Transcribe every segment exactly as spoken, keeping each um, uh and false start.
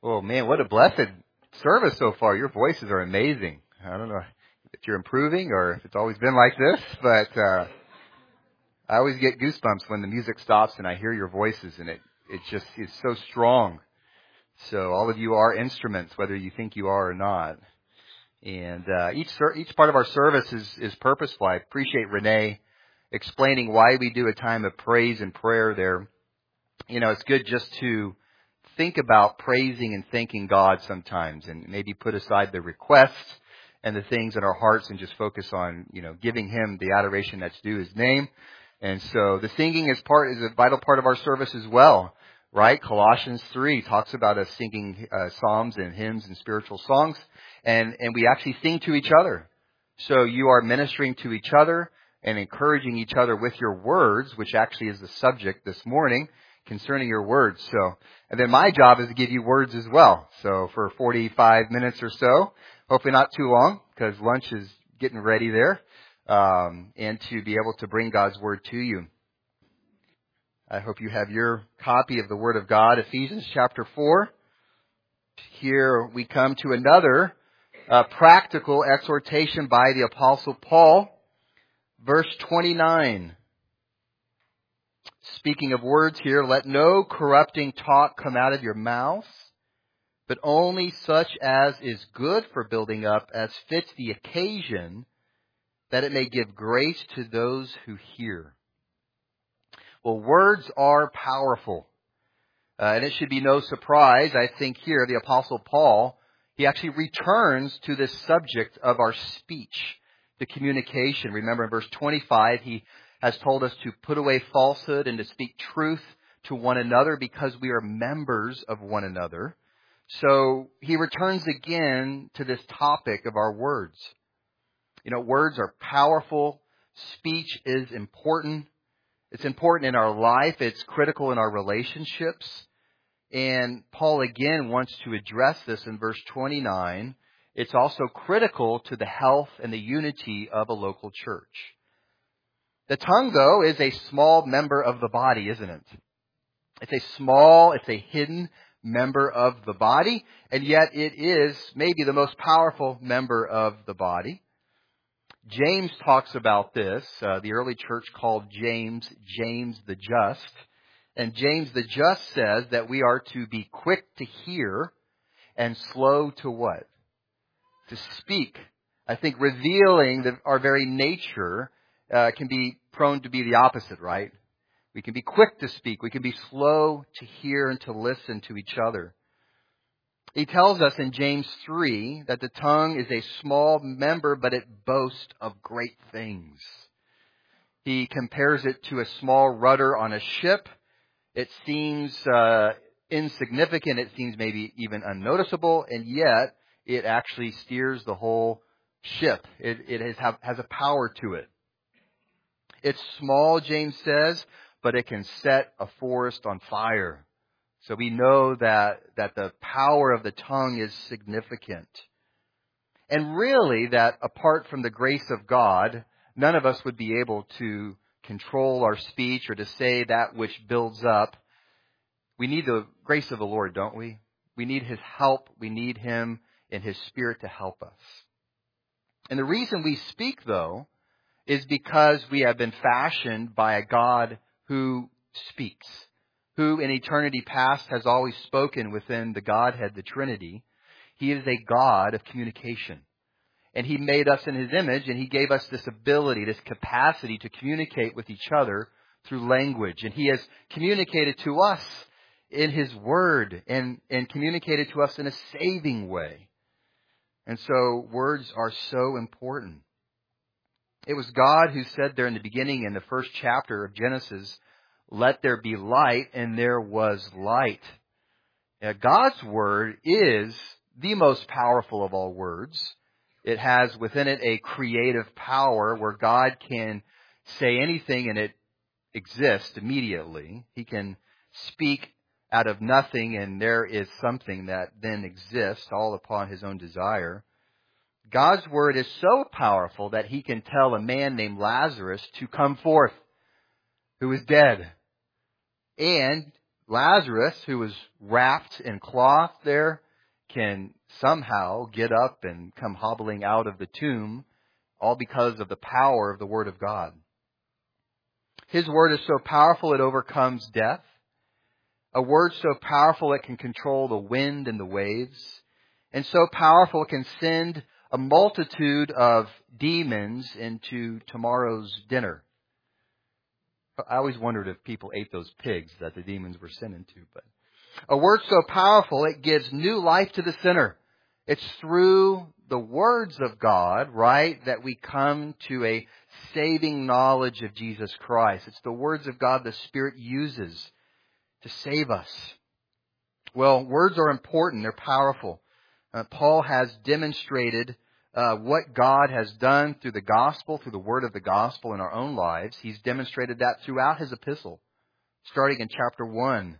Oh man, what a blessed service so far. Your voices are amazing. I don't know if you're improving or if it's always been like this, but uh, I always get goosebumps when the music stops and I hear your voices, and it, it just is so strong. So all of you are instruments, whether you think you are or not. And uh, each each part of our service is, is purposeful. I appreciate Renee explaining why we do a time of praise and prayer there. You know, it's good just to think about praising and thanking God sometimes, and maybe put aside the requests and the things in our hearts and just focus on, you know, giving Him the adoration that's due His name. And so the singing is part is a vital part of our service as well, right? Colossians three talks about us singing uh, psalms and hymns and spiritual songs, and and we actually sing to each other. So you are ministering to each other and encouraging each other with your words, which actually is the subject this morning concerning your words. So, and then my job is to give you words as well. So for forty-five minutes or so, hopefully not too long, because lunch is getting ready there, um, and to be able to bring God's word to you. I hope you have your copy of the Word of God, Ephesians chapter four. Here we come to another uh, practical exhortation by the Apostle Paul, verse twenty-nine. Speaking of words here, let no corrupting talk come out of your mouths, but only such as is good for building up, as fits the occasion, that it may give grace to those who hear. Well, words are powerful. Uh, and it should be no surprise, I think here, the Apostle Paul, he actually returns to this subject of our speech, the communication. Remember in verse twenty-five, he has told us to put away falsehood and to speak truth to one another because we are members of one another. So he returns again to this topic of our words. You know, words are powerful. Speech is important. It's important in our life. It's critical in our relationships. And Paul again wants to address this in verse twenty-nine. It's also critical to the health and the unity of a local church. The tongue, though, is a small member of the body, isn't it? It's a small, it's a hidden member of the body, and yet it is maybe the most powerful member of the body. James talks about this. Uh, the early church called James, James the Just. And James the Just says that we are to be quick to hear and slow to what? To speak. I think revealing the, our very nature Uh, can be prone to be the opposite, right? We can be quick to speak. We can be slow to hear and to listen to each other. He tells us in James three that the tongue is a small member, but it boasts of great things. He compares it to a small rudder on a ship. It seems uh, insignificant. It seems maybe even unnoticeable, and yet it actually steers the whole ship. It, it has, have, has a power to it. It's small, James says, but it can set a forest on fire. So we know that, that the power of the tongue is significant. And really that apart from the grace of God, none of us would be able to control our speech or to say that which builds up. We need the grace of the Lord, don't we? We need His help. We need Him and His Spirit to help us. And the reason we speak, though, is because we have been fashioned by a God who speaks, who in eternity past has always spoken within the Godhead, the Trinity. He is a God of communication. And He made us in His image, and He gave us this ability, this capacity to communicate with each other through language. And He has communicated to us in His Word and, and communicated to us in a saving way. And so words are so important. It was God who said there in the beginning, in the first chapter of Genesis, let there be light, and there was light. Now, God's Word is the most powerful of all words. It has within it a creative power where God can say anything and it exists immediately. He can speak out of nothing and there is something that then exists all upon His own desire. God's Word is so powerful that He can tell a man named Lazarus to come forth who is dead. And Lazarus, who was wrapped in cloth there, can somehow get up and come hobbling out of the tomb, all because of the power of the Word of God. His Word is so powerful it overcomes death. A Word so powerful it can control the wind and the waves. And so powerful it can send a multitude of demons into tomorrow's dinner. I always wondered if people ate those pigs that the demons were sent into. But a Word so powerful it gives new life to the sinner. It's through the words of God, right, that we come to a saving knowledge of Jesus Christ. It's the words of God the Spirit uses to save us. Well, words are important. They're powerful. Uh, Paul has demonstrated uh, what God has done through the gospel, through the word of the gospel in our own lives. He's demonstrated that throughout his epistle, starting in chapter one.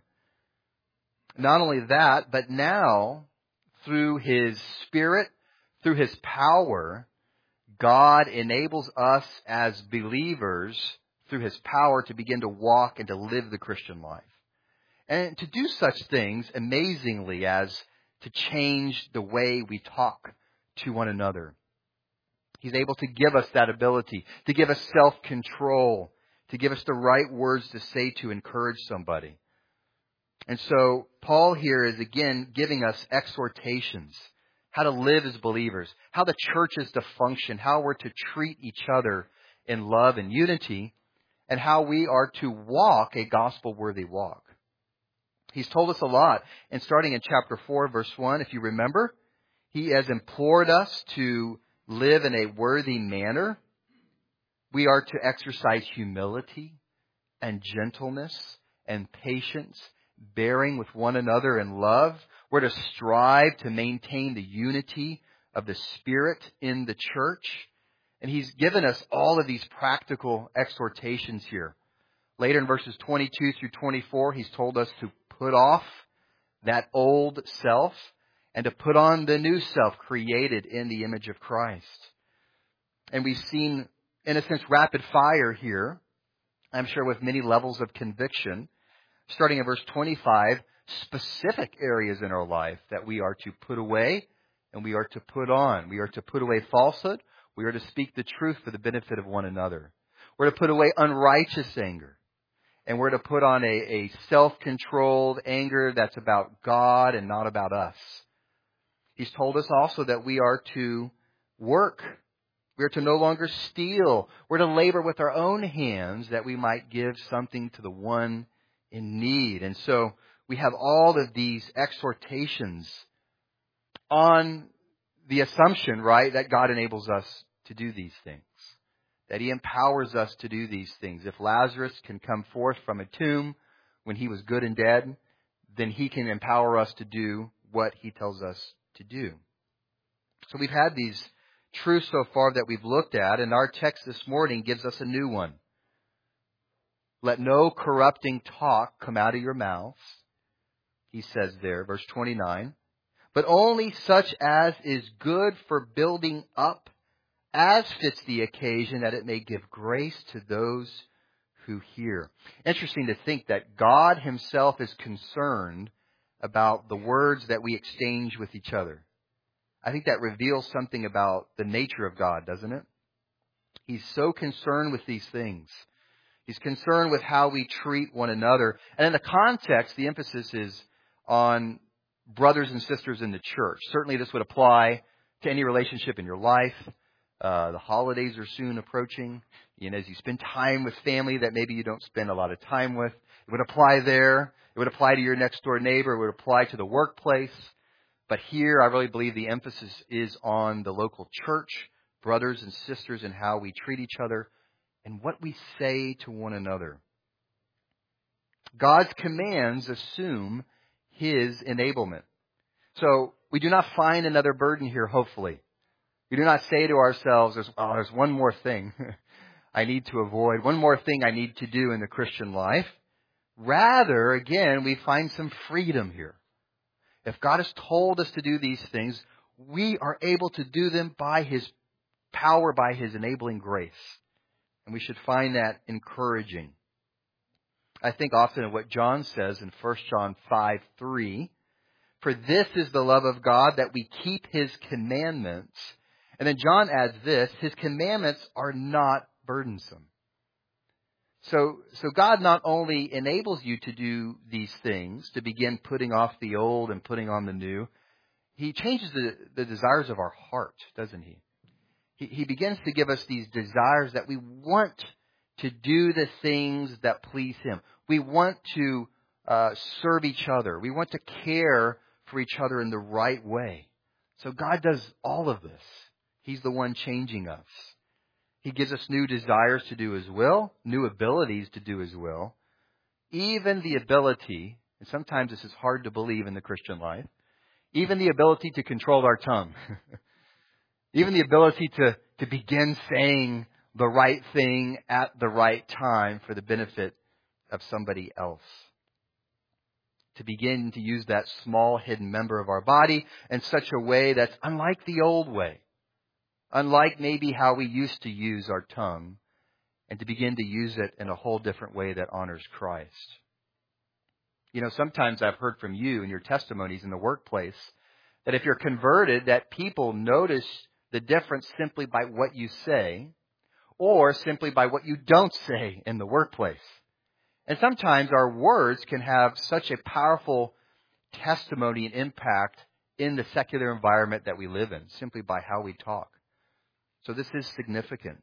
Not only that, but now, through His Spirit, through His power, God enables us as believers, through His power, to begin to walk and to live the Christian life. And to do such things amazingly as to change the way we talk to one another. He's able to give us that ability, to give us self-control, to give us the right words to say to encourage somebody. And so Paul here is again giving us exhortations, how to live as believers, how the church is to function, how we're to treat each other in love and unity, and how we are to walk a gospel-worthy walk. He's told us a lot. And starting in chapter four, verse one, if you remember, he has implored us to live in a worthy manner. We are to exercise humility and gentleness and patience, bearing with one another in love. We're to strive to maintain the unity of the Spirit in the church. And he's given us all of these practical exhortations here. Later in verses twenty-two through twenty-four, he's told us to put off that old self and to put on the new self created in the image of Christ. And we've seen, in a sense, rapid fire here, I'm sure with many levels of conviction, starting in verse twenty-five, specific areas in our life that we are to put away and we are to put on. We are to put away falsehood. We are to speak the truth for the benefit of one another. We're to put away unrighteous anger. And we're to put on a, a self-controlled anger that's about God and not about us. He's told us also that we are to work. We are to no longer steal. We're to labor with our own hands that we might give something to the one in need. And so we have all of these exhortations on the assumption, right, that God enables us to do these things. That He empowers us to do these things. If Lazarus can come forth from a tomb when he was good and dead, then He can empower us to do what He tells us to do. So we've had these truths so far that we've looked at, and our text this morning gives us a new one. Let no corrupting talk come out of your mouths, he says there, verse twenty-nine, but only such as is good for building up, as fits the occasion, that it may give grace to those who hear. Interesting to think that God Himself is concerned about the words that we exchange with each other. I think that reveals something about the nature of God, doesn't it? He's so concerned with these things. He's concerned with how we treat one another. And in the context, the emphasis is on brothers and sisters in the church. Certainly this would apply to any relationship in your life. Uh, the holidays are soon approaching. You know, as you spend time with family that maybe you don't spend a lot of time with, it would apply there. It would apply to your next door neighbor. It would apply to the workplace. But here, I really believe the emphasis is on the local church, brothers and sisters, and how we treat each other and what we say to one another. God's commands assume His enablement. So we do not find another burden here, hopefully. We do not say to ourselves, there's, oh, there's one more thing I need to avoid, one more thing I need to do in the Christian life. Rather, again, we find some freedom here. If God has told us to do these things, we are able to do them by His power, by His enabling grace. And we should find that encouraging. I think often of what John says in First John five three. For this is the love of God, that we keep His commandments. And then John adds this, His commandments are not burdensome. So, so God not only enables you to do these things, to begin putting off the old and putting on the new, He changes the, the desires of our heart, doesn't He? He, he begins to give us these desires that we want to do the things that please Him. We want to uh, serve each other. We want to care for each other in the right way. So God does all of this. He's the one changing us. He gives us new desires to do His will, new abilities to do His will, even the ability, and sometimes this is hard to believe in the Christian life, even the ability to control our tongue. Even the ability to, to begin saying the right thing at the right time for the benefit of somebody else. To begin to use that small hidden member of our body in such a way that's unlike the old way. Unlike maybe how we used to use our tongue. And to begin to use it in a whole different way that honors Christ. You know, sometimes I've heard from you in your testimonies in the workplace that if you're converted, that people notice the difference simply by what you say or simply by what you don't say in the workplace. And sometimes our words can have such a powerful testimony and impact in the secular environment that we live in, simply by how we talk. So this is significant.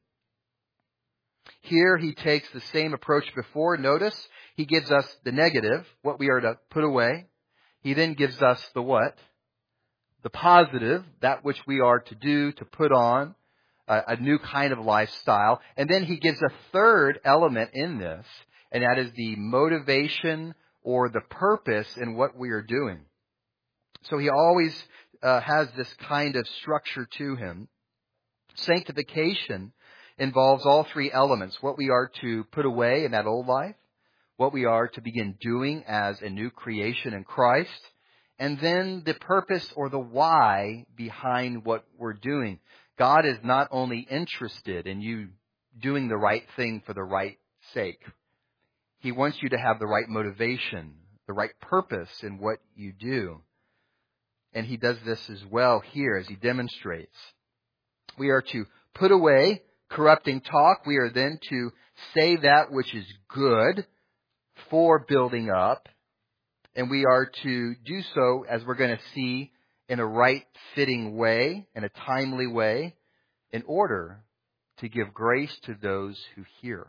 Here he takes the same approach before. Notice, he gives us the negative, what we are to put away. He then gives us the what? The positive, that which we are to do, to put on, a, a new kind of lifestyle. And then he gives a third element in this, and that is the motivation or the purpose in what we are doing. So he always uh, has this kind of structure to him. Sanctification involves all three elements. What we are to put away in that old life, what we are to begin doing as a new creation in Christ, and then the purpose or the why behind what we're doing. God is not only interested in you doing the right thing for the right sake. He wants you to have the right motivation, the right purpose in what you do. And he does this as well here as he demonstrates. We are to put away corrupting talk. We are then to say that which is good for building up. And we are to do so, as we're going to see, in a right fitting way, in a timely way, in order to give grace to those who hear.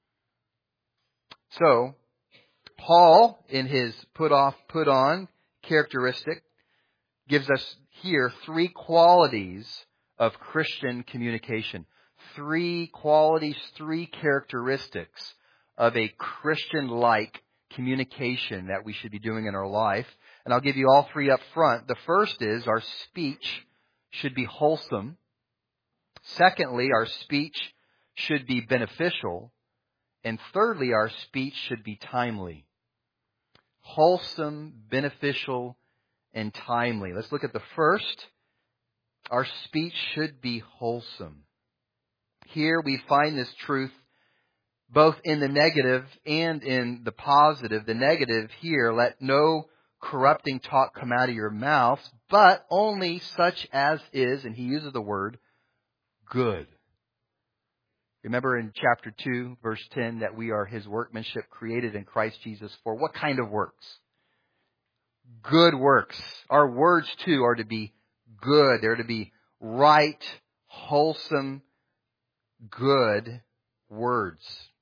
So, Paul, in his put off, put on characteristic, gives us here three qualities of Christian communication. Three qualities, three characteristics of a Christian-like communication that we should be doing in our life. And I'll give you all three up front. The first is our speech should be wholesome. Secondly, our speech should be beneficial. And thirdly, our speech should be timely. Wholesome, beneficial, and timely. Let's look at the first. Our speech should be wholesome. Here we find this truth both in the negative and in the positive. The negative here, let no corrupting talk come out of your mouth, but only such as is, and he uses the word, good. Remember in chapter two, verse ten, that we are his workmanship created in Christ Jesus for what kind of works? Good works. Our words too are to be good. They're to be right, wholesome, good words.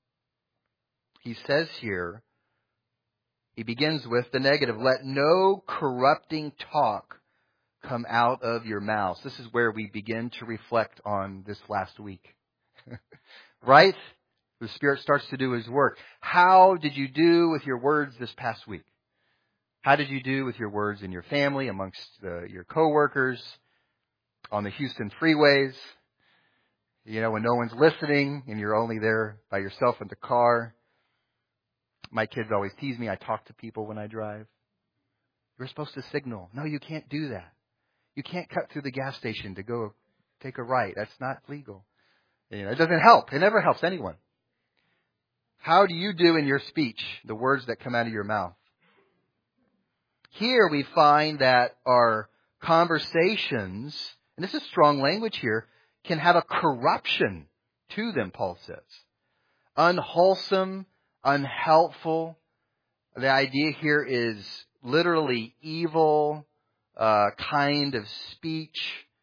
He says here, he begins with the negative. Let no corrupting talk come out of your mouths. This is where we begin to reflect on this last week. Right? The Spirit starts to do His work. How did you do with your words this past week? How did you do with your words in your family, amongst uh, your coworkers, on the Houston freeways? You know, when no one's listening and you're only there by yourself in the car. My kids always tease me. I talk to people when I drive. You're supposed to signal. No, you can't do that. You can't cut through the gas station to go take a right. That's not legal. You know, it doesn't help. It never helps anyone. How do you do in your speech, the words that come out of your mouth? Here we find that our conversations, and this is strong language here, can have a corruption to them, Paul says. Unwholesome, unhelpful. The idea here is literally evil uh, kind of speech,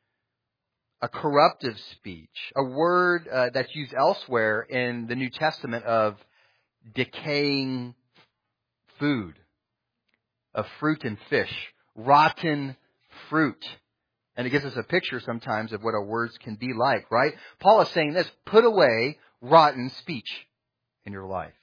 a corruptive speech, a word uh, that's used elsewhere in the New Testament of decaying food, of fruit and fish, rotten fruit. And it gives us a picture sometimes of what our words can be like, right? Paul is saying this, put away rotten speech in your life.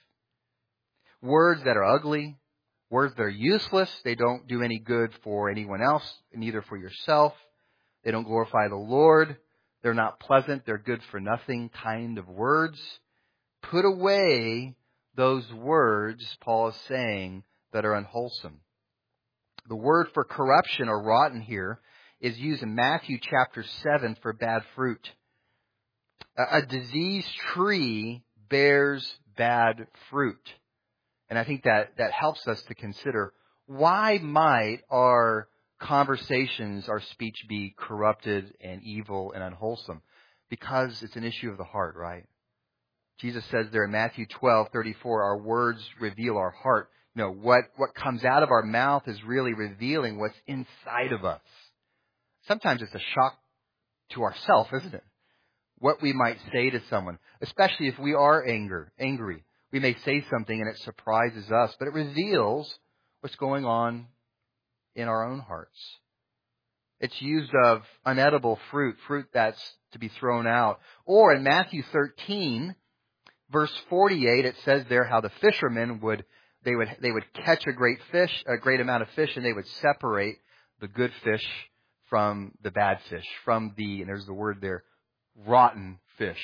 Words that are ugly, words that are useless, they don't do any good for anyone else, neither for yourself. They don't glorify the Lord. They're not pleasant, they're good for nothing kind of words. Put away those words, Paul is saying, that are unwholesome. The word for corruption or rotten here is used in Matthew chapter seven for bad fruit. A, a diseased tree bears bad fruit. And I think that, that helps us to consider, why might our conversations, our speech be corrupted and evil and unwholesome? Because it's an issue of the heart, right? Jesus says there in Matthew twelve thirty-four, our words reveal our heart. You know, what, what comes out of our mouth is really revealing what's inside of us. Sometimes it's a shock to ourselves, isn't it? What we might say to someone, especially if we are anger, angry. We may say something and it surprises us, but it reveals what's going on in our own hearts. It's used of unedible fruit, fruit that's to be thrown out. Or in Matthew thirteen, verse forty-eight, it says there how the fishermen would they would they would catch a great fish, a great amount of fish, and they would separate the good fish from the bad fish, from the, and there's the word there, rotten fish.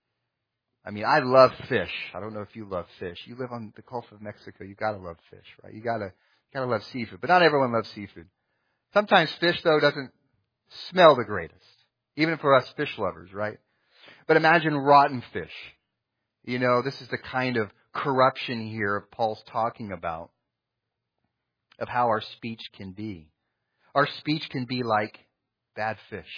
I mean, I love fish. I don't know if you love fish. You live on the Gulf of Mexico, you gotta love fish, right? You gotta gotta love seafood, but not everyone loves seafood. Sometimes fish, though, doesn't smell the greatest, even for us fish lovers, right? But imagine rotten fish. You know, this is the kind of corruption here Paul's talking about, of how our speech can be. Our speech can be like bad fish.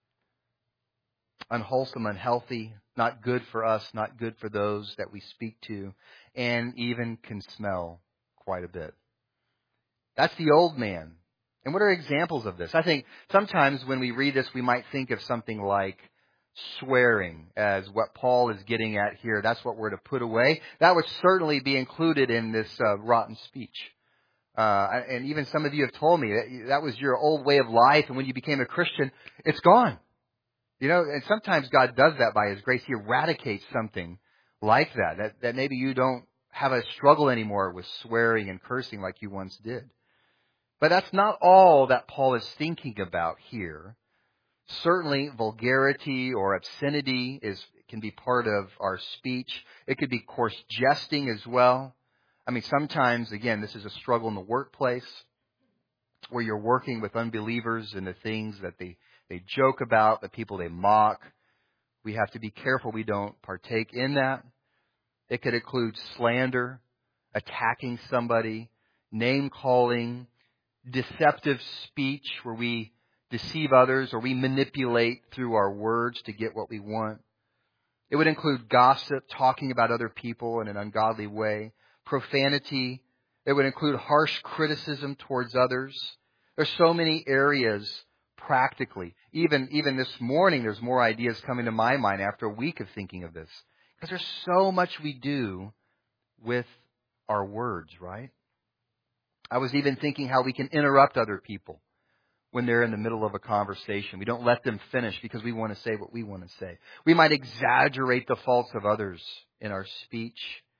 Unwholesome, unhealthy, not good for us, not good for those that we speak to, and even can smell quite a bit. That's the old man. And what are examples of this? I think sometimes when we read this, we might think of something like swearing as what Paul is getting at here. That's what we're to put away. That would certainly be included in this uh, rotten speech. Uh, and even some of you have told me that that was your old way of life, and when you became a Christian, it's gone. You know, and sometimes God does that by His grace. He eradicates something like that, that, that maybe you don't have a struggle anymore with swearing and cursing like you once did. But that's not all that Paul is thinking about here. Certainly, vulgarity or obscenity is can be part of our speech. It could be coarse jesting as well. I mean, sometimes, again, this is a struggle in the workplace where you're working with unbelievers and the things that they, they joke about, the people they mock. We have to be careful we don't partake in that. It could include slander, attacking somebody, name-calling, deceptive speech where we deceive others or we manipulate through our words to get what we want. It would include gossip, talking about other people in an ungodly way, profanity. It would include harsh criticism towards others. There's so many areas practically. Even, even this morning, there's more ideas coming to my mind after a week of thinking of this. Because there's so much we do with our words, right? I was even thinking how we can interrupt other people when they're in the middle of a conversation. We don't let them finish because we want to say what we want to say. We might exaggerate the faults of others in our speech.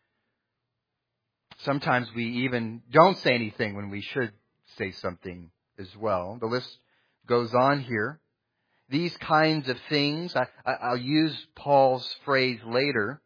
Sometimes we even don't say anything when we should say something as well. The list goes on here. These kinds of things, I, I, I'll use Paul's phrase later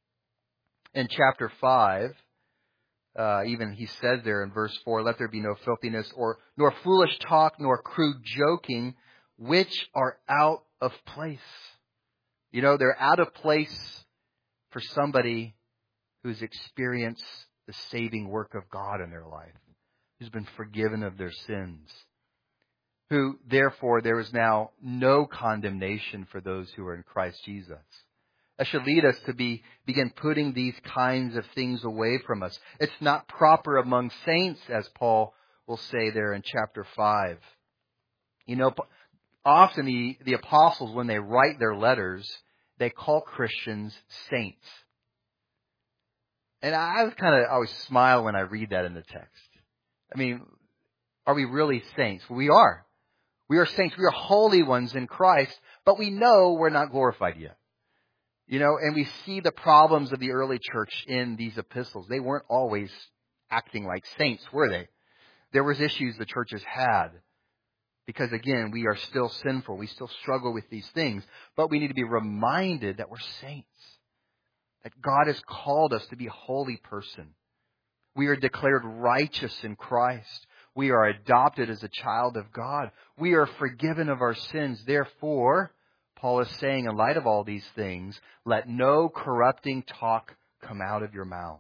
in chapter five. Uh, even he says there in verse four, let there be no filthiness or nor foolish talk nor crude joking, which are out of place. You know, they're out of place for somebody who has experienced the saving work of God in their life, who's been forgiven of their sins, who, therefore, there is now no condemnation for those who are in Christ Jesus. That should lead us to be begin putting these kinds of things away from us. It's not proper among saints, as Paul will say there in chapter five. You know, often the, the apostles, when they write their letters, they call Christians saints. And I kind of always smile when I read that in the text. I mean, are we really saints? Well, we are. We are saints. We are holy ones in Christ, but we know we're not glorified yet. You know, and we see the problems of the early church in these epistles. They weren't always acting like saints, were they? There was issues the churches had. Because again, we are still sinful. We still struggle with these things. But we need to be reminded that we're saints. That God has called us to be a holy person. We are declared righteous in Christ. We are adopted as a child of God. We are forgiven of our sins. Therefore, Paul is saying, in light of all these things, let no corrupting talk come out of your mouths.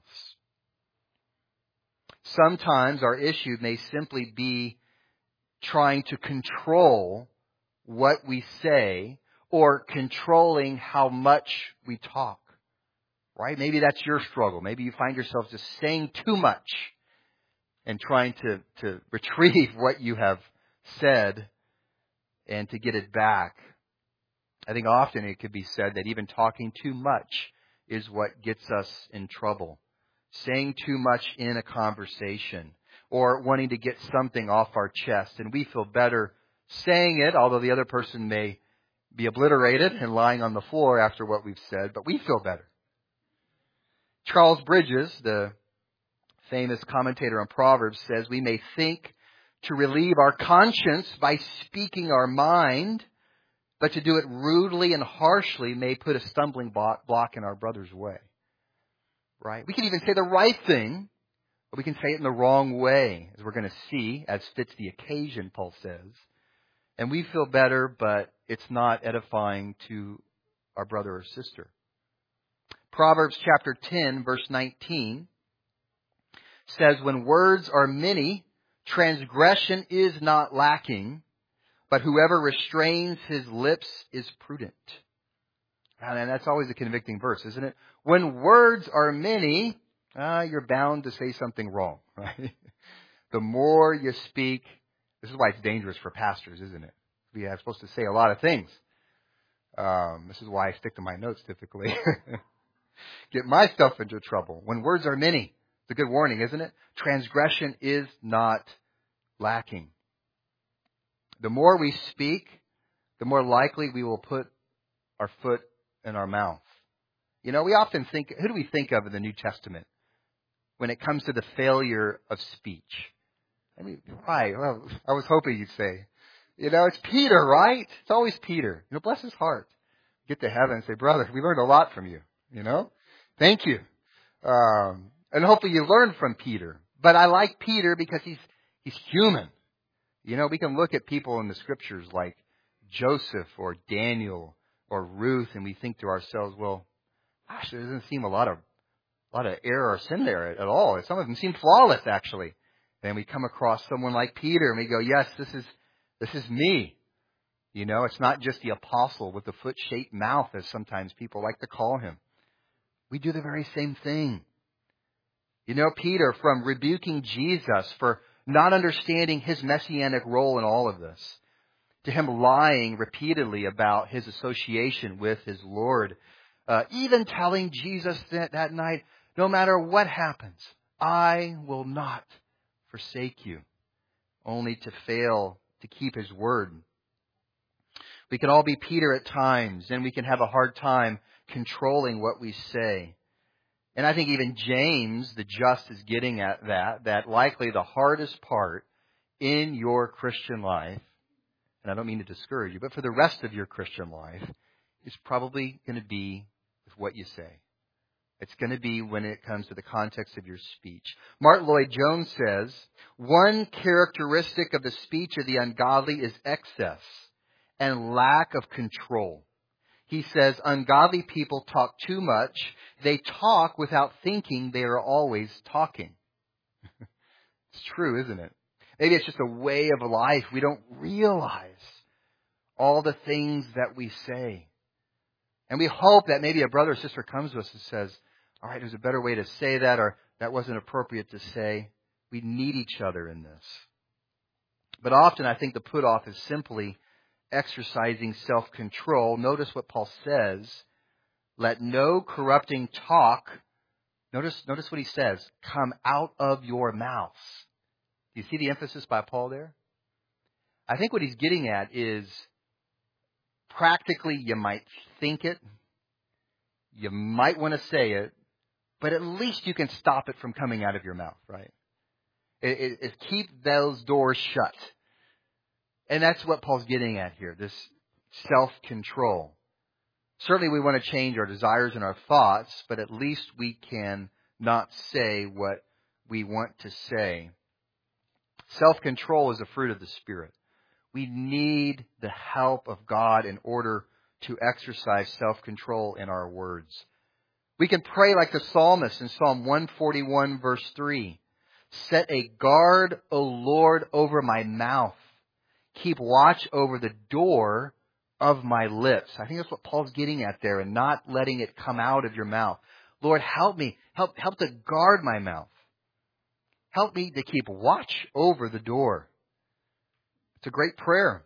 Sometimes our issue may simply be trying to control what we say or controlling how much we talk. Right? Maybe that's your struggle. Maybe you find yourself just saying too much and trying to, to retrieve what you have said and to get it back. I think often it could be said that even talking too much is what gets us in trouble. Saying too much in a conversation or wanting to get something off our chest. And we feel better saying it, although the other person may be obliterated and lying on the floor after what we've said, but we feel better. Charles Bridges, the famous commentator on Proverbs, says we may think to relieve our conscience by speaking our mind, but to do it rudely and harshly may put a stumbling block in our brother's way. Right? We can even say the right thing, but we can say it in the wrong way, as we're going to see, as fits the occasion, Paul says. And we feel better, but it's not edifying to our brother or sister. Proverbs chapter ten, verse nineteen says, when words are many, transgression is not lacking, but whoever restrains his lips is prudent. And that's always a convicting verse, isn't it? When words are many, uh, you're bound to say something wrong, right? The more you speak, this is why it's dangerous for pastors, isn't it? We are supposed to say a lot of things. Um, this is why I stick to my notes typically. Get myself into trouble. When words are many, it's a good warning, isn't it? Transgression is not lacking. The more we speak, the more likely we will put our foot in our mouth. You know, we often think, who do we think of in the New Testament when it comes to the failure of speech? I mean, why? Well, I was hoping you'd say, you know, it's Peter, right? It's always Peter. You know, bless his heart. Get to heaven and say, brother, we learned a lot from you. You know, thank you. Um, and hopefully you learned from Peter. But I like Peter because he's he's human. You know, we can look at people in the scriptures like Joseph or Daniel or Ruth, and we think to ourselves, well, gosh, there doesn't seem a lot of a lot of error or sin there at all. Some of them seem flawless, actually. Then we come across someone like Peter, and we go, yes, this is this is me. You know, it's not just the apostle with the foot-shaped mouth, as sometimes people like to call him. We do the very same thing. You know, Peter, from rebuking Jesus for not understanding his messianic role in all of this, to him lying repeatedly about his association with his Lord, uh, even telling Jesus that, that night, no matter what happens, I will not forsake you, only to fail to keep his word. We can all be Peter at times, and we can have a hard time controlling what we say. And I think even James, the just, is getting at that, that likely the hardest part in your Christian life, and I don't mean to discourage you, but for the rest of your Christian life, is probably going to be with what you say. It's going to be when it comes to the context of your speech. Martin Lloyd-Jones says, one characteristic of the speech of the ungodly is excess and lack of control. He says, ungodly people talk too much. They talk without thinking. They are always talking. It's true, isn't it? Maybe it's just a way of life. We don't realize all the things that we say. And we hope that maybe a brother or sister comes to us and says, all right, there's a better way to say that, or that wasn't appropriate to say. We need each other in this. But often I think the put off is simply exercising self-control. Notice what Paul says. Let no corrupting talk, notice, notice what he says, come out of your mouths. Do you see the emphasis by Paul there? I think what he's getting at is practically you might think it, you might want to say it, but at least you can stop it from coming out of your mouth, right? It, it, it keep those doors shut. And that's what Paul's getting at here, this self-control. Certainly we want to change our desires and our thoughts, but at least we can not say what we want to say. Self-control is a fruit of the Spirit. We need the help of God in order to exercise self-control in our words. We can pray like the psalmist in Psalm one forty-one verse three. Set a guard, O Lord, over my mouth. Keep watch over the door of my lips. I think that's what Paul's getting at there, and not letting it come out of your mouth. Lord, help me. Help, help to guard my mouth. Help me to keep watch over the door. It's a great prayer.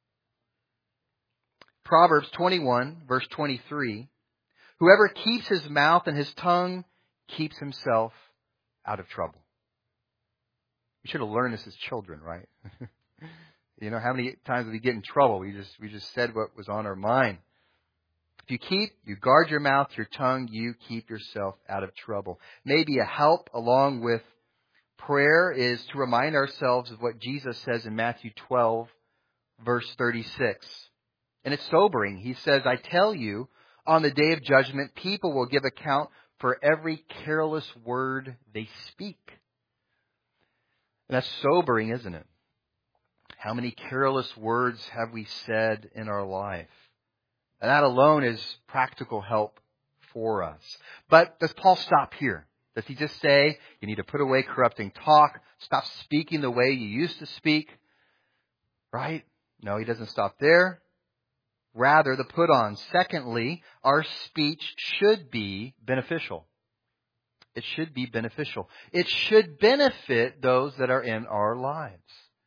Proverbs twenty-one, verse twenty-three. Whoever keeps his mouth and his tongue keeps himself out of trouble. We should have learned this as children, right? You know, how many times we get in trouble? We just we just said what was on our mind. If you keep, you guard your mouth, your tongue, you keep yourself out of trouble. Maybe a help along with prayer is to remind ourselves of what Jesus says in Matthew twelve, verse thirty-six. And it's sobering. He says, I tell you, on the day of judgment, people will give account for every careless word they speak. And that's sobering, isn't it? How many careless words have we said in our life? And that alone is practical help for us. But does Paul stop here? Does he just say, you need to put away corrupting talk, stop speaking the way you used to speak? Right? No, he doesn't stop there. Rather, the put on. Secondly, our speech should be beneficial. It should be beneficial. It should benefit those that are in our lives.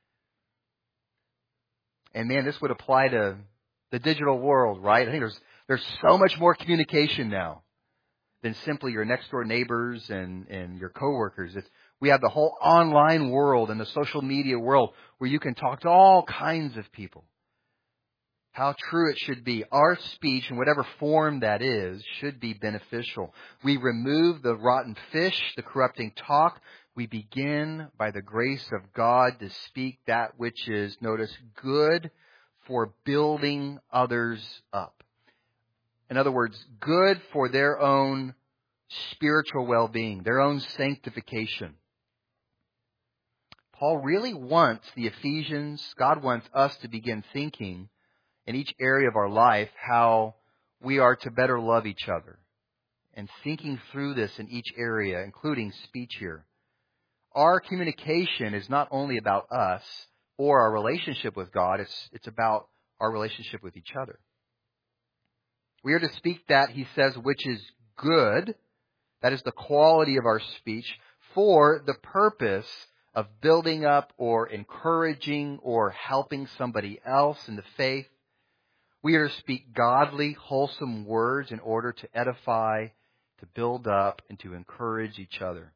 And man, this would apply to the digital world, right? I think there's there's so much more communication now than simply your next door neighbors and, and your coworkers. It's, we have the whole online world and the social media world where you can talk to all kinds of people. How true it should be. Our speech, in whatever form that is, should be beneficial. We remove the rotten fish, the corrupting talk. We begin by the grace of God to speak that which is, notice, good for building others up. In other words, good for their own spiritual well-being, their own sanctification. Paul really wants the Ephesians, God wants us to begin thinking in each area of our life how we are to better love each other. And thinking through this in each area, including speech here. Our communication is not only about us or our relationship with God, it's, it's about our relationship with each other. We are to speak that, he says, which is good. That is the quality of our speech for the purpose of building up or encouraging or helping somebody else in the faith. We are to speak godly, wholesome words in order to edify, to build up, and to encourage each other.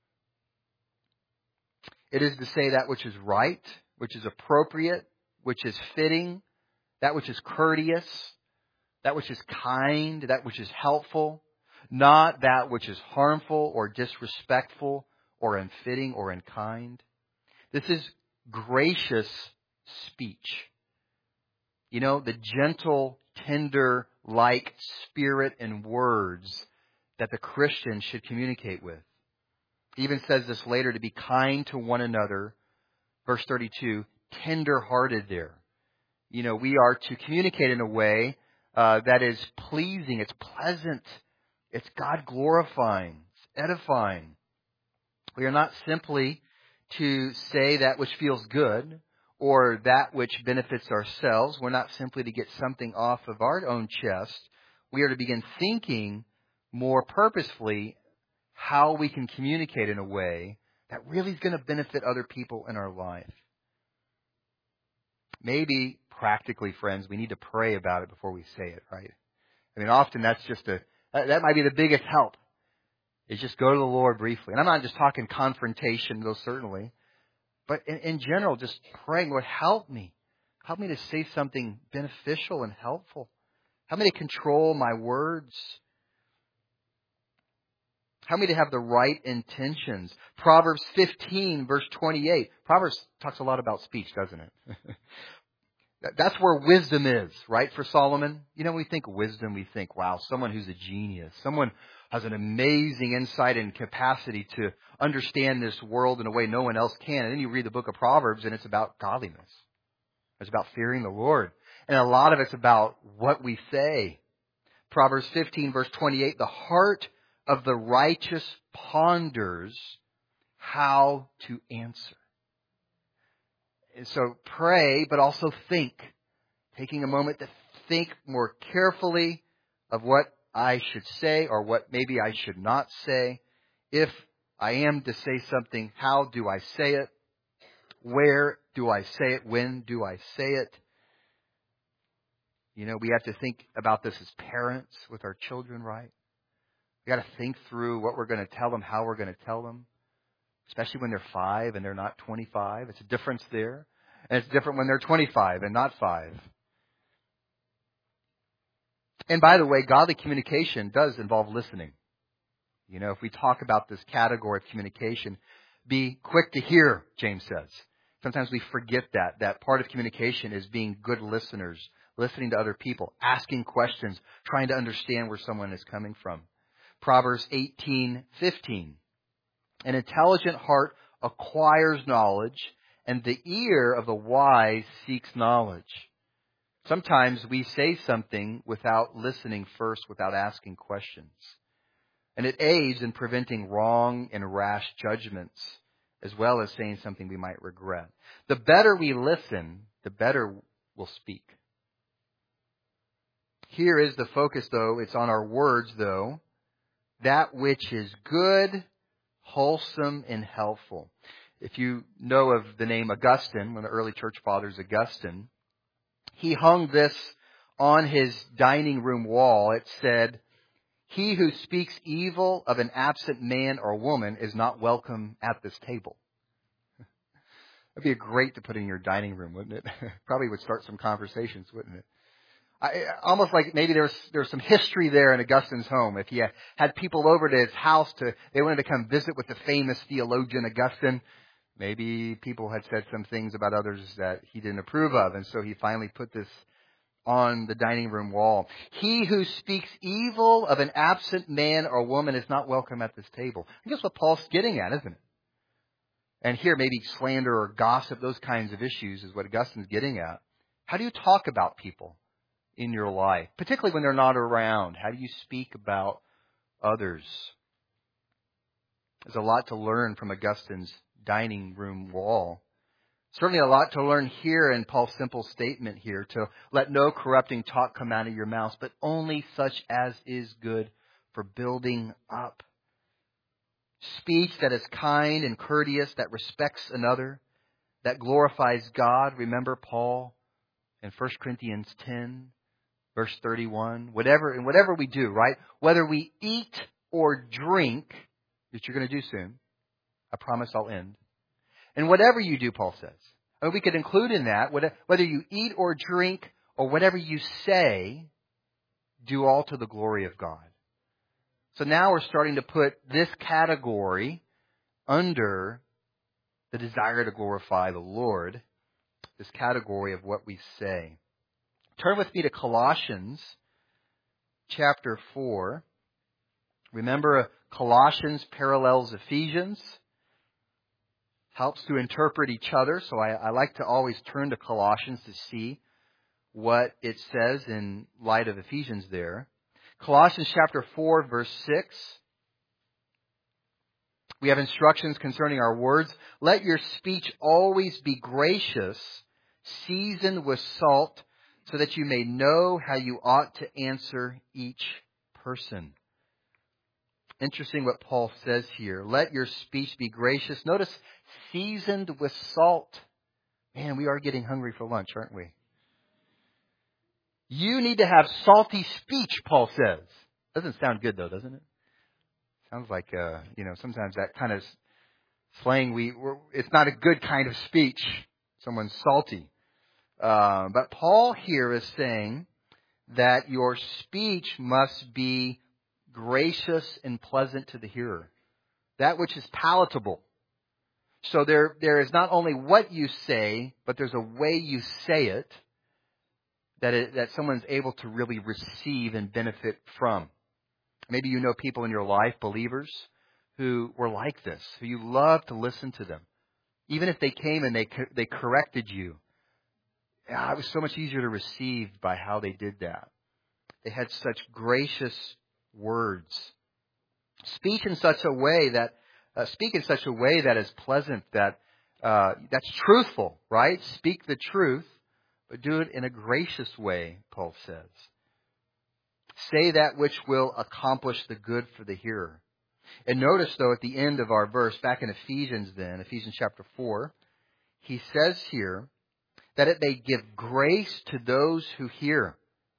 It is to say that which is right, which is appropriate, which is fitting, that which is courteous, that which is kind, that which is helpful, not that which is harmful or disrespectful or unfitting or unkind. This is gracious speech. You know, the gentle, tender, like spirit and words that the Christian should communicate with. He even says this later, to be kind to one another. Verse thirty-two, tender-hearted there. You know, we are to communicate in a way uh, that is pleasing, it's pleasant, it's God-glorifying, it's edifying. We are not simply to say that which feels good or that which benefits ourselves. We're not simply to get something off of our own chest. We are to begin thinking more purposefully how we can communicate in a way that really is going to benefit other people in our life. Maybe practically, friends, we need to pray about it before we say it, right? I mean, often that's just a, that might be the biggest help, is just go to the Lord briefly. And I'm not just talking confrontation, though certainly, but in, in general, just praying, Lord, help me. Help me to say something beneficial and helpful. Help me to control my words. Help me to have the right intentions. Proverbs fifteen, verse twenty-eight. Proverbs talks a lot about speech, doesn't it? That's where wisdom is, right, for Solomon. You know, when we think wisdom, we think, wow, someone who's a genius. Someone has an amazing insight and capacity to understand this world in a way no one else can. And then you read the book of Proverbs, and it's about godliness. It's about fearing the Lord. And a lot of it's about what we say. Proverbs fifteen, verse twenty-eight, the heart of the righteous ponders how to answer. And so pray, but also think. Taking a moment to think more carefully of what I should say or what maybe I should not say. If I am to say something, how do I say it? Where do I say it? When do I say it? You know, we have to think about this as parents with our children, right? We got to think through what we're going to tell them, how we're going to tell them. Especially when they're five and they're not twenty-five. It's a difference there. And it's different when they're twenty-five and not five. And by the way, godly communication does involve listening. You know, if we talk about this category of communication, be quick to hear, James says. Sometimes we forget that. That part of communication is being good listeners, listening to other people, asking questions, trying to understand where someone is coming from. Proverbs eighteen fifteen. An intelligent heart acquires knowledge, and the ear of the wise seeks knowledge. Sometimes we say something without listening first, without asking questions. And it aids in preventing wrong and rash judgments, as well as saying something we might regret. The better we listen, the better we'll speak. Here is the focus, though. It's on our words, though. That which is good, wholesome, and helpful. If you know of the name Augustine, one of the early church fathers, Augustine, he hung this on his dining room wall. It said, "He who speaks evil of an absent man or woman is not welcome at this table." That'd be great to put in your dining room, wouldn't it? Probably would start some conversations, wouldn't it? I, almost like maybe there's there's some history there in Augustine's home. If he had people over to his house to, they wanted to come visit with the famous theologian Augustine, maybe people had said some things about others that he didn't approve of, and so he finally put this on the dining room wall. He who speaks evil of an absent man or woman is not welcome at this table. I guess what Paul's getting at, isn't it? And here maybe slander or gossip, those kinds of issues is what Augustine's getting at. How do you talk about people in your life, particularly when they're not around? How do you speak about others? There's a lot to learn from Augustine's dining room wall. Certainly a lot to learn here in Paul's simple statement here, to let no corrupting talk come out of your mouth, but only such as is good for building up. Speech that is kind and courteous, that respects another, that glorifies God. Remember Paul in First Corinthians ten, verse thirty-one. Whatever, and whatever we do, right? Whether we eat or drink, which you're going to do soon. I promise I'll end. And whatever you do, Paul says. I mean, we could include in that, whether you eat or drink or whatever you say, do all to the glory of God. So now we're starting to put this category under the desire to glorify the Lord, this category of what we say. Turn with me to Colossians chapter four. Remember, Colossians parallels Ephesians, helps to interpret each other. So I, I like to always turn to Colossians to see what it says in light of Ephesians there. Colossians chapter four, verse six. We have instructions concerning our words. Let your speech always be gracious, seasoned with salt, so that you may know how you ought to answer each person. Interesting what Paul says here. Let your speech be gracious. Notice, seasoned with salt. Man, we are getting hungry for lunch, aren't we? You need to have salty speech, Paul says. Doesn't sound good, though, doesn't it? Sounds like, uh, you know, sometimes that kind of slang, we, we're, it's not a good kind of speech. Someone's salty. Uh, but Paul here is saying that your speech must be gracious and pleasant to the hearer. That which is palatable. So there, there is not only what you say, but there's a way you say it that it, that someone's able to really receive and benefit from. Maybe you know people in your life, believers, who were like this, who you love to listen to them. Even if they came and they they corrected you, ah, it was so much easier to receive by how they did that. They had such gracious words. Speak in such a way that uh, speak in such a way that is pleasant, that uh, that's truthful, right? Speak the truth, but do it in a gracious way, Paul says. Say that which will accomplish the good for the hearer. And notice, though, at the end of our verse, back in Ephesians then, Ephesians chapter four, he says here that it may give grace to those who hear.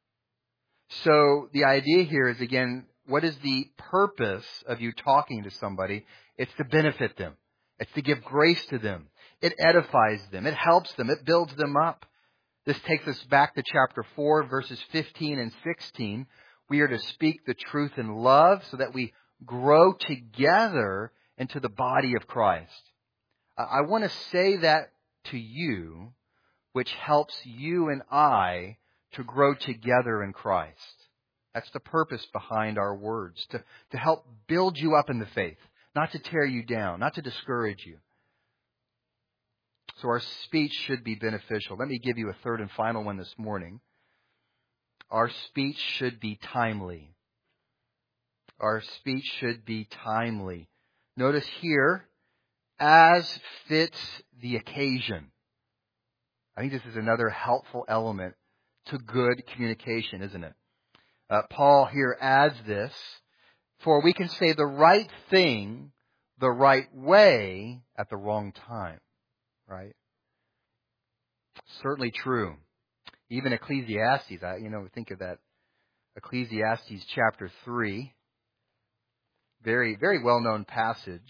So the idea here is, again, what is the purpose of you talking to somebody? It's to benefit them. It's to give grace to them. It edifies them. It helps them. It builds them up. This takes us back to chapter four, verses fifteen and sixteen. We are to speak the truth in love so that we grow together into the body of Christ. I want to say that to you, which helps you and I to grow together in Christ. That's the purpose behind our words, to, to help build you up in the faith, not to tear you down, not to discourage you. So our speech should be beneficial. Let me give you a third and final one this morning. Our speech should be timely. Our speech should be timely. Notice here, as fits the occasion. I think this is another helpful element to good communication, isn't it? Uh, Paul here adds this, for we can say the right thing the right way at the wrong time. Right? Certainly true. Even Ecclesiastes, I, you know, think of that. Ecclesiastes chapter three. Very, very well-known passage.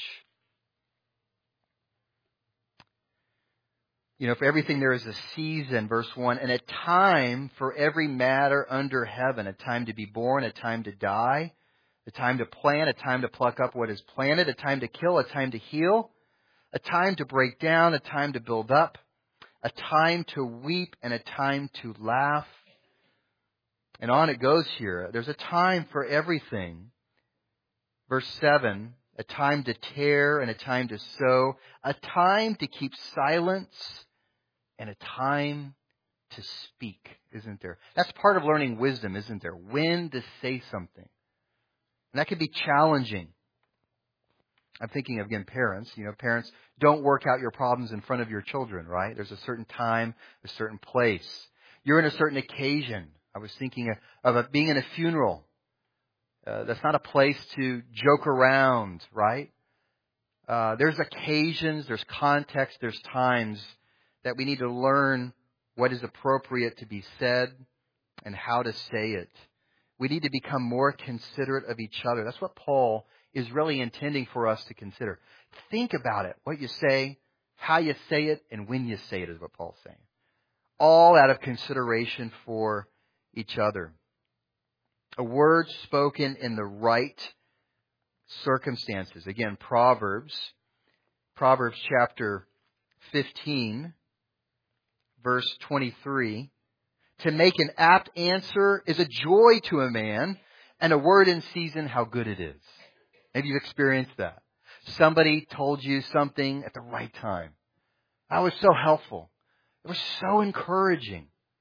You know, for everything there is a season, verse one, and a time for every matter under heaven. A time to be born, a time to die, a time to plant, a time to pluck up what is planted, a time to kill, a time to heal, a time to break down, a time to build up, a time to weep, and a time to laugh. And on it goes here. There's a time for everything. Verse seven, a time to tear and a time to sow, a time to keep silence and a time to speak, isn't there? That's part of learning wisdom, isn't there? When to say something. And that can be challenging. I'm thinking of, again, parents. You know, parents, don't work out your problems in front of your children, right? There's a certain time, a certain place. You're in a certain occasion. I was thinking of, of being in a funeral. Uh, that's not a place to joke around, right? Uh, there's occasions, there's context, there's times that we need to learn what is appropriate to be said and how to say it. We need to become more considerate of each other. That's what Paul is really intending for us to consider. Think about it, what you say, how you say it, and when you say it is what Paul's saying. All out of consideration for each other. A word spoken in the right circumstances. Again, Proverbs, Proverbs chapter fifteen, verse twenty-three. To make an apt answer is a joy to a man, and a word in season, how good it is. Maybe you've experienced that. Somebody told you something at the right time. That was so helpful. It was so encouraging.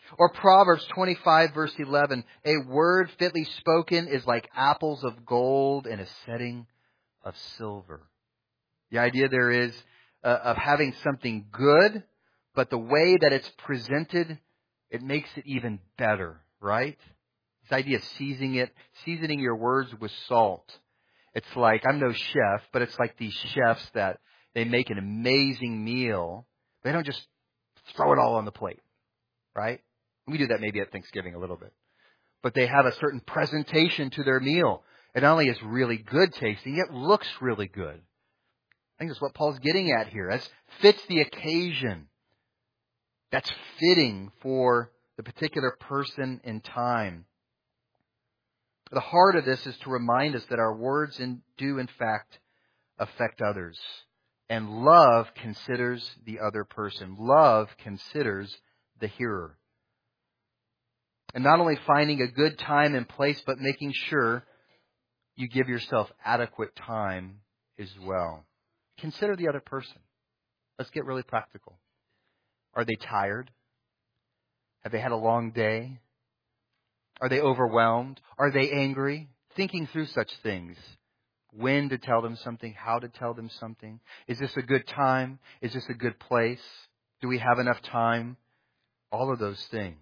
Or Proverbs twenty-five, verse eleven, a word fitly spoken is like apples of gold in a setting of silver. The idea there is uh, of having something good, but the way that it's presented, it makes it even better, right? This idea of seasoning it, seasoning your words with salt. It's like, I'm no chef, but it's like these chefs that they make an amazing meal. They don't just throw it all on the plate, right? We do that maybe at Thanksgiving a little bit. But they have a certain presentation to their meal. It not only is really good tasting, it looks really good. I think that's what Paul's getting at here. That fits the occasion. That's fitting for the particular person and time. The heart of this is to remind us that our words do, in fact, affect others. And love considers the other person. Love considers the hearer. And not only finding a good time and place, but making sure you give yourself adequate time as well. Consider the other person. Let's get really practical. Are they tired? Have they had a long day? Are they overwhelmed? Are they angry? Thinking through such things. When to tell them something, how to tell them something. Is this a good time? Is this a good place? Do we have enough time? All of those things.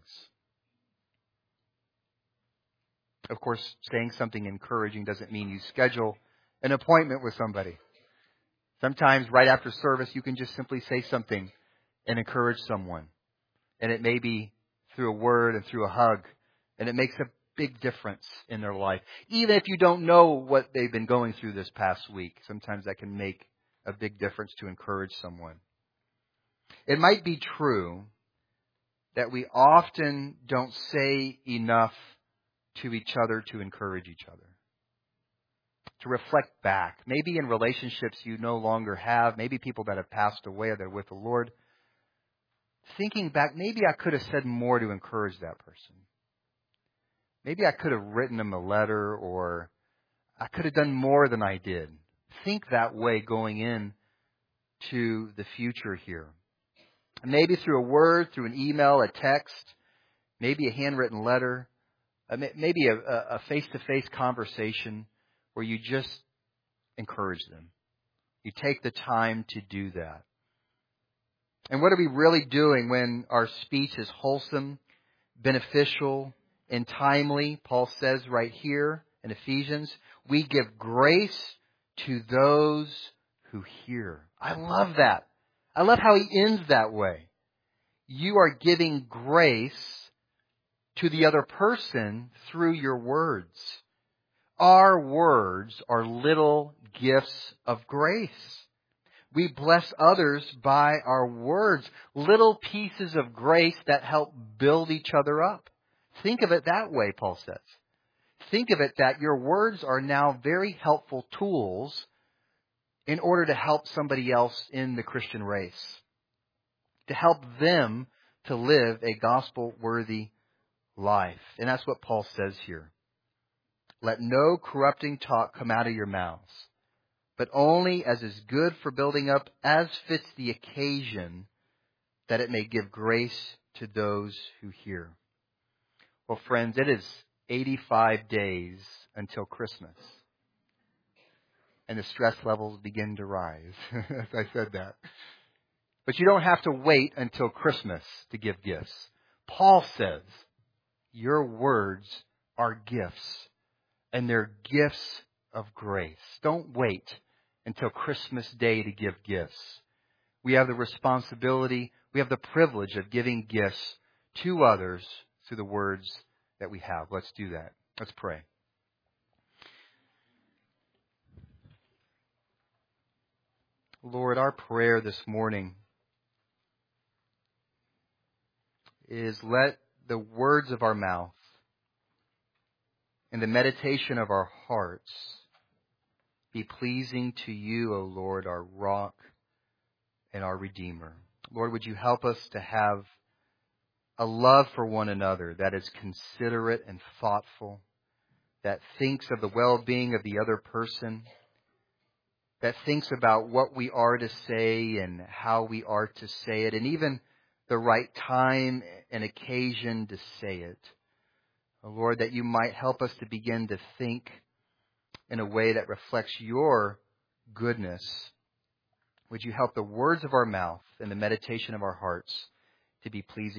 Of course, saying something encouraging doesn't mean you schedule an appointment with somebody. Sometimes right after service, you can just simply say something and encourage someone. And it may be through a word and through a hug. And it makes a big difference in their life. Even if you don't know what they've been going through this past week, sometimes that can make a big difference to encourage someone. It might be true that we often don't say enough to each other to encourage each other. To reflect back. Maybe in relationships you no longer have. Maybe people that have passed away or that are with the Lord. Thinking back, maybe I could have said more to encourage that person. Maybe I could have written them a letter, or I could have done more than I did. Think that way going in to the future here. Maybe through a word, through an email, a text, maybe a handwritten letter, maybe a, a face-to-face conversation where you just encourage them. You take the time to do that. And what are we really doing when our speech is wholesome, beneficial, and timely? Paul says right here in Ephesians, we give grace to those who hear. I love that. I love how he ends that way. You are giving grace to the other person through your words. Our words are little gifts of grace. We bless others by our words, little pieces of grace that help build each other up. Think of it that way, Paul says. Think of it that your words are now very helpful tools in order to help somebody else in the Christian race. To help them to live a gospel-worthy life. And that's what Paul says here. Let no corrupting talk come out of your mouths, but only as is good for building up, as fits the occasion, that it may give grace to those who hear. Well, friends, it is eighty-five days until Christmas. And the stress levels begin to rise, as I said that. But you don't have to wait until Christmas to give gifts. Paul says, your words are gifts, and they're gifts of grace. Don't wait until Christmas Day to give gifts. We have the responsibility, we have the privilege of giving gifts to others through the words that we have. Let's do that. Let's pray. Lord, our prayer this morning is let the words of our mouth and the meditation of our hearts be pleasing to you, O Lord, our rock and our Redeemer. Lord, would you help us to have a love for one another that is considerate and thoughtful, that thinks of the well-being of the other person, that thinks about what we are to say and how we are to say it, and even the right time an occasion to say it. Oh Lord, that you might help us to begin to think in a way that reflects your goodness. Would you help the words of our mouth and the meditation of our hearts to be pleasing